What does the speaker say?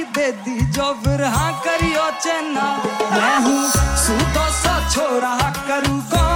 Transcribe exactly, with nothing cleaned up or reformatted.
दे दी जो फिर हाँ करियो चेना। मैं हूँ सूदो सा छोरा करूँ